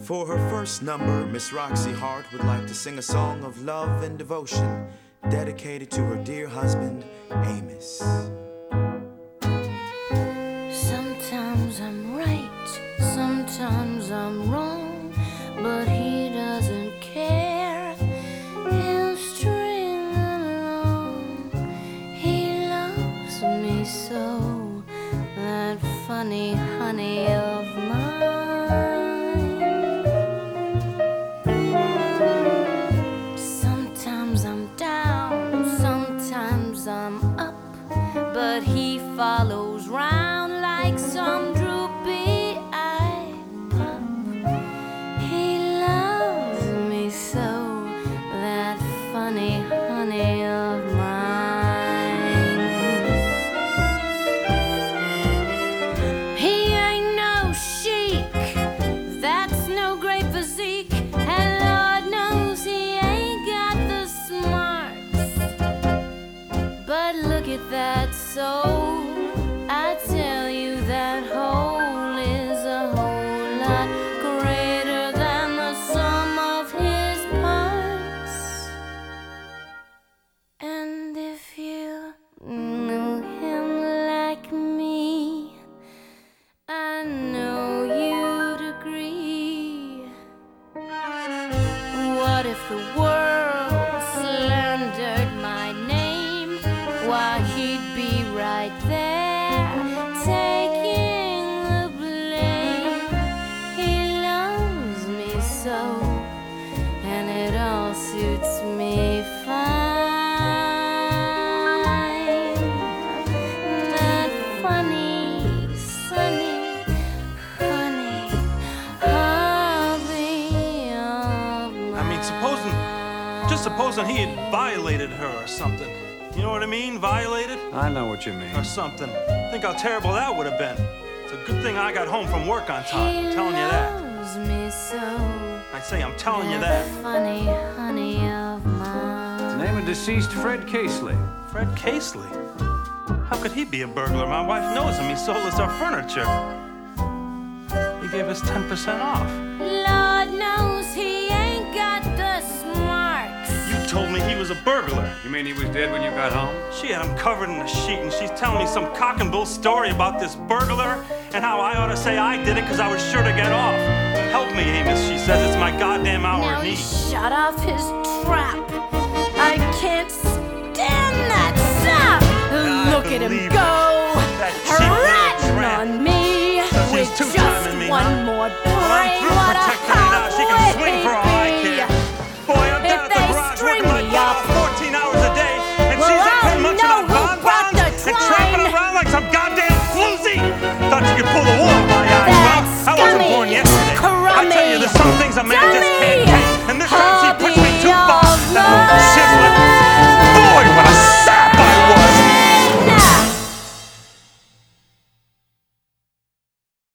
For her first number, Miss Roxy Hart would like to sing a song of love and devotion dedicated to her dear husband, Amos. Sometimes I'm right, sometimes I'm wrong, but he doesn't care. He'll string along. He loves me so, that funny honey of mine. Sometimes I'm down, sometimes I'm up, but he follows round like some droopy-eyed pup. He loves me so, that funny honey of mine. He ain't no chic, that's no great physique, and Lord knows he ain't got the smarts. But look at that soul, I tell you that hole is a whole lot greater than the sum of his parts. And if you knew him like me, I know you'd agree. What if the world slandered my name? Why, he'd be right there, taking the blame. He loves me so, and it all suits me fine. That funny, sunny, honey, hubby of mine. I mean, just supposing he had violated her or something. You know what I mean? Violated? I know what you mean. Or something. Think how terrible that would have been. It's a good thing I got home from work on time. I'm telling you that. He loves me so. I say I'm telling you that. Funny honey of mine. Name of deceased Fred Casely. Fred Casely? How could he be a burglar? My wife knows him. He sold us our furniture. He gave us 10% off. Lord knows he ain't got the smarts. You told me he was a burglar. You mean he was dead when you got home? She had him covered in a sheet, and she's telling me some cock and bull story about this burglar and how I ought to say I did it because I was sure to get off. Help me, Amos, she says. It's my goddamn hour Now of he need. shut off his trap. I can't stand that sap. Look at him believe go, That cheap little ratting tramp. on me So she's with two-timing just me, one huh? more Well, I'm through